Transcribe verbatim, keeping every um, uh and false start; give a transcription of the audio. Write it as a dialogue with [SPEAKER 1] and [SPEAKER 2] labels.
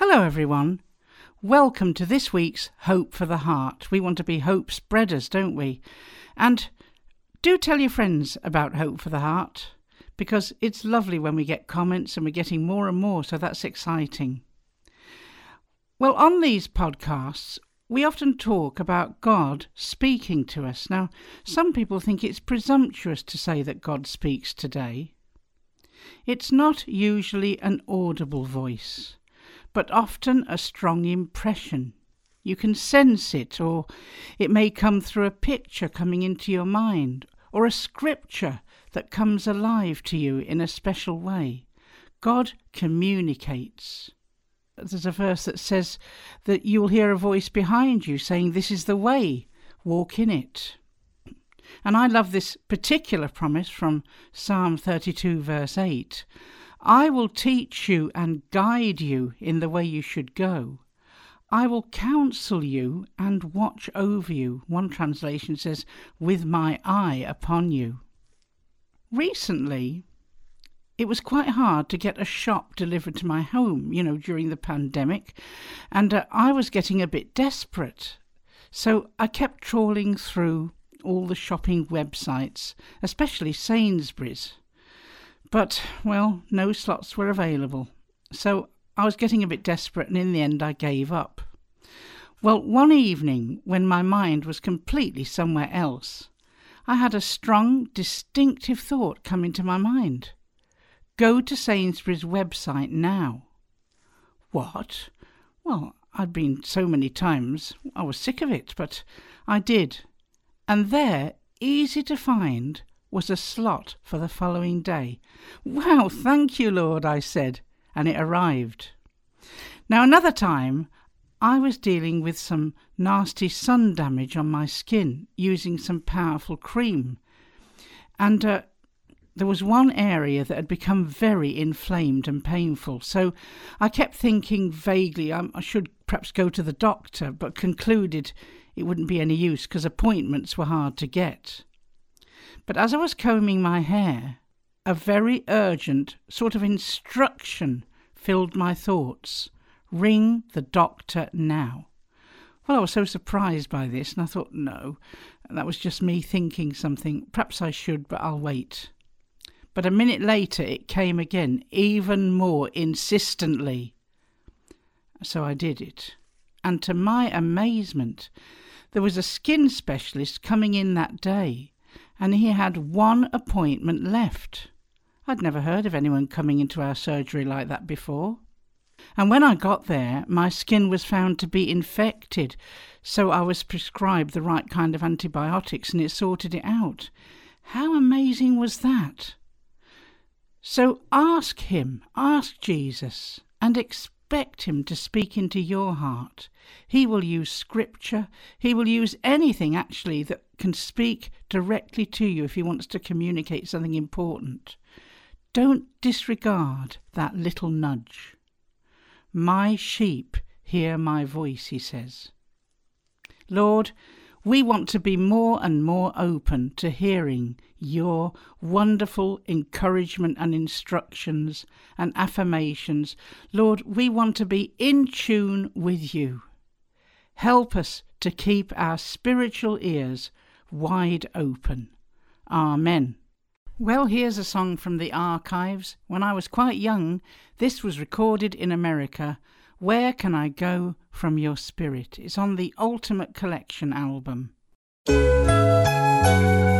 [SPEAKER 1] Hello everyone. Welcome to this week's Hope for the Heart. We want to be hope spreaders, don't we? And do tell your friends about Hope for the Heart, because it's lovely when we get comments and we're getting more and more, so that's exciting. Well, on these podcasts, we often talk about God speaking to us. Now, some people think it's presumptuous to say that God speaks today. It's not usually an audible voice, but often a strong impression. You can sense it, or it may come through a picture coming into your mind, or a scripture that comes alive to you in a special way. God communicates. There's a verse that says that you'll hear a voice behind you saying, "This is the way, walk in it." And I love this particular promise from Psalm thirty-two verse eight. "I will teach you and guide you in the way you should go. I will counsel you and watch over you." One translation says, "with my eye upon you." Recently, it was quite hard to get a shop delivered to my home, you know, during the pandemic, and uh, I was getting a bit desperate. So I kept trawling through all the shopping websites, especially Sainsbury's. But, well, no slots were available. So I was getting a bit desperate, and in the end I gave up. Well, one evening, when my mind was completely somewhere else, I had a strong, distinctive thought come into my mind. Go to Sainsbury's website now. What? Well, I'd been so many times, I was sick of it, but I did. And there, easy to find, was a slot for the following day. "Wow, thank you, Lord," I said, and it arrived. Now, another time, I was dealing with some nasty sun damage on my skin using some powerful cream. And uh, there was one area that had become very inflamed and painful. So I kept thinking vaguely um, I should perhaps go to the doctor, but concluded it wouldn't be any use because appointments were hard to get. But as I was combing my hair, a very urgent sort of instruction filled my thoughts. Ring the doctor now. Well, I was so surprised by this, and I thought, no, that was just me thinking something. Perhaps I should, but I'll wait. But a minute later it came again, even more insistently. So I did it. And to my amazement, there was a skin specialist coming in that day, and he had one appointment left. I'd never heard of anyone coming into our surgery like that before. And when I got there, my skin was found to be infected, so I was prescribed the right kind of antibiotics and it sorted it out. How amazing was that? So ask him, ask Jesus, and expect him to speak into your heart. He will use scripture. He will use anything, actually, that can speak directly to you if he wants to communicate something important. Don't disregard that little nudge. "My sheep hear my voice," he says. Lord, we want to be more and more open to hearing your wonderful encouragement and instructions and affirmations. Lord, we want to be in tune with you. Help us to keep our spiritual ears wide open. Amen. Well, here's a song from the archives. When I was quite young, this was recorded in America. "Where Can I Go From Your Spirit?" It's on the Ultimate Collection album.